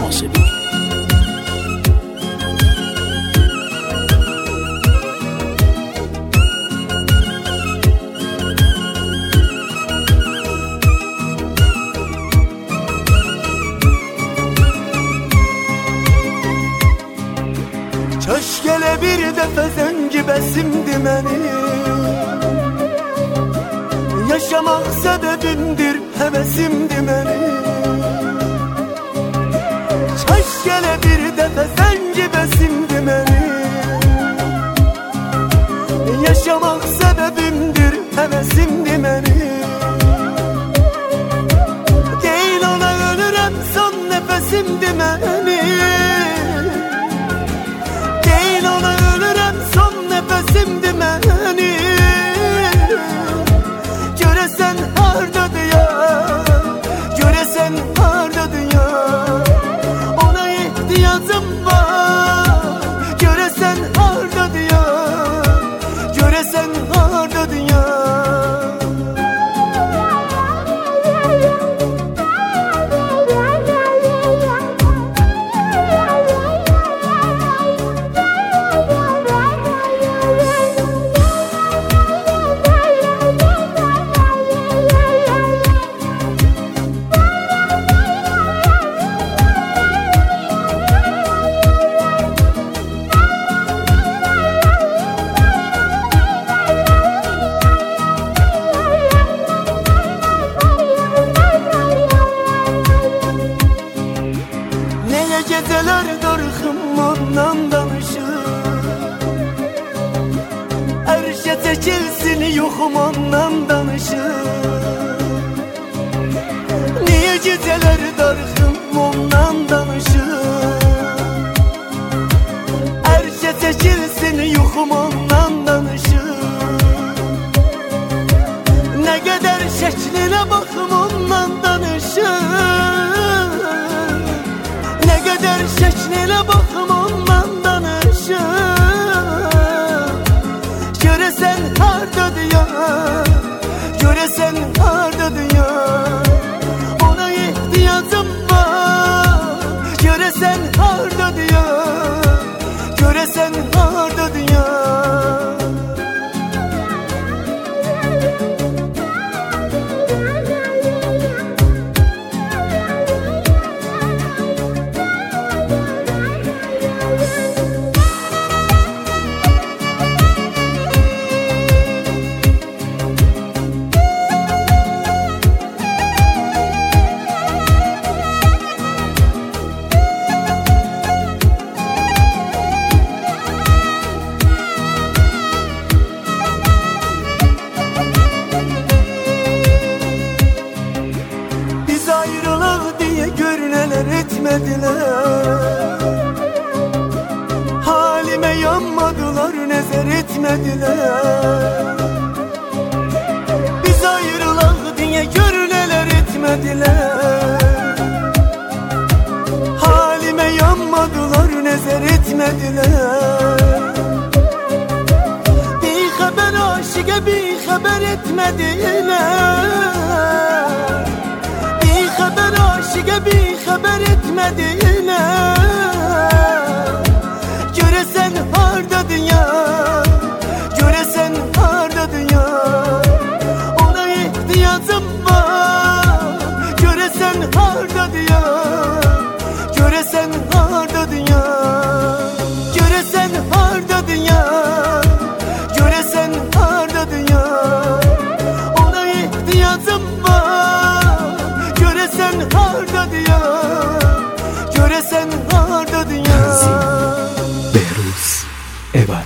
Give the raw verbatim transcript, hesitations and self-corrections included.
Nasibi. Keşkele bir dəfə zəngi bəsimdi məni, yaşamaq səbəbimdir, həvəsimdi məni. Keşkele bir dəfə zəngi bəsimdi məni, yaşamaq səbəbimdir, həvəsimdi məni. Deyil ona ölürəm, son nəfəsimdi məni. Ona ölürəm, son nəfəsimdi məni. Görəsən hardadır ya, görəsən hardadır ya, ona ehtiyacım var. Görəsən hardadır ya, görəsən hardadır ya. Geceler darxım ondan danışır, Ərşə çəkilsin yoxum ondan danışır. Niye geceler darxım ondan danışır, Ərşə çəkilsin yoxum ondan danışır. Ne kadar şəklinə baxım ondan danışır, ne kadar şəklinə baxım ondan danışır. Görəsən hardadır ya, görəsən hardadır ya, ona ehtiyacım var. Görəsən hardadır ya, görəsən hardadır ya. Ayrılıq diye görüneler etmediler, halime yanmadılar, nezer etmediler. Biz ayrılıq diye görüneler etmediler, halime yanmadılar, nezer etmediler. Bir haber aşığa bir haber etmediler, haber aşığa bir haber etmediler. Görəsən hardadır ya, görəsən hardadır ya, ona ehtiyacım var. Görəsən hardadır ya, görəsən hardadır ya, görəsən hardadır ya, görəsən hardadır ya, ona ehtiyacım var. Görəsən hardadır ya, görəsən hardadır ya. Behruz Eval.